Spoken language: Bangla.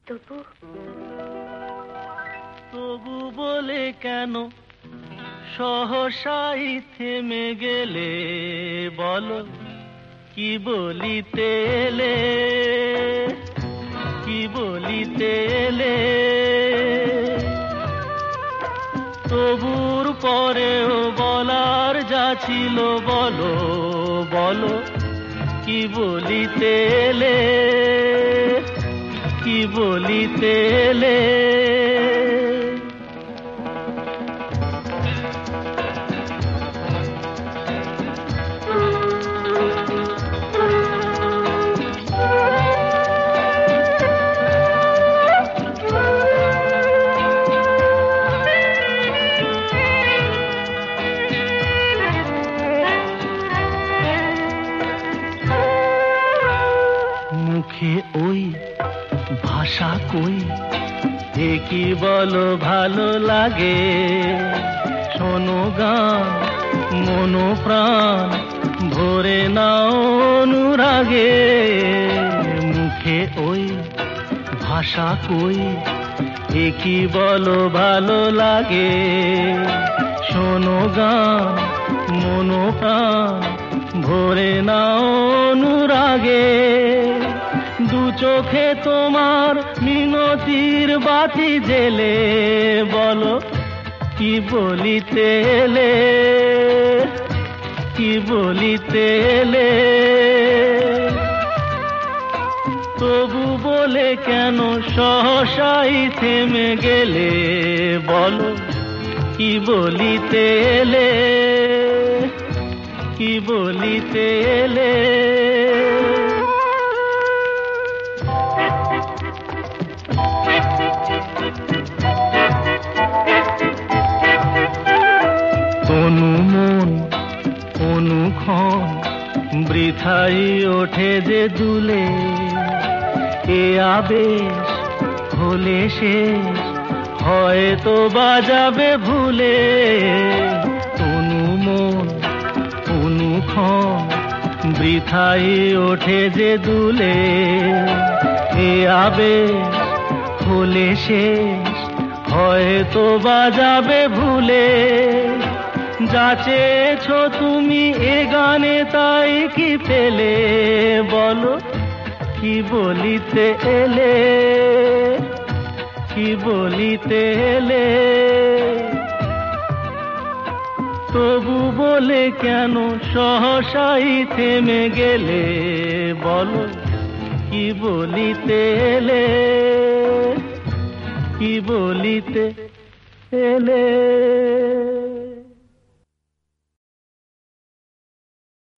তবু তবু বলে কেন সহসাই থেমে গেলে, বলো কি বলিতে এলে, কি বলিতে এলে। তবুর পরেও বলার যা ছিল বলো, বলো কি বলিতে এলে, কি বলিতে এলে। মুখে ওই ভাষা কই, এ কি বলো ভালো লাগে। শোনো গান মনো প্রাণ ভরে নাও অনুরাগে। মুখে ওই ভাষা কই, এ কি বলো ভালো লাগে। শোনো গান মনো প্রাণ ভরে নাও অনুরাগে। দু চোখে তোমার মিনতির বাতি জেলে, বলো কি বলিতে এলে, কি বলিতে এলে। তবু বলে কেন সহসাই থেমে গেলে, বলো কি বলিতে এলে, কি বলিতে এলে। তনু মন অনুক্ষণ বৃথাই ওঠে যে দুলে। এ আবেশ হলে শেষ হয়তো বাজাবে ভুলে। তনু মন অনুক্ষণ বৃথাই ওঠে যে দুলে। এ আবেশ হলে শেষ হয়তো বাজাবে ভুলে। যা চেয়েছো তুমি এ গানে তাই কি পেলে, বলো কি বলিতে এলে, কি বলিতে এলে। তবু বলে কেন সহসাই থেমে গেলে, বলো কি বলিতে এলে, কি বলিতে এলে।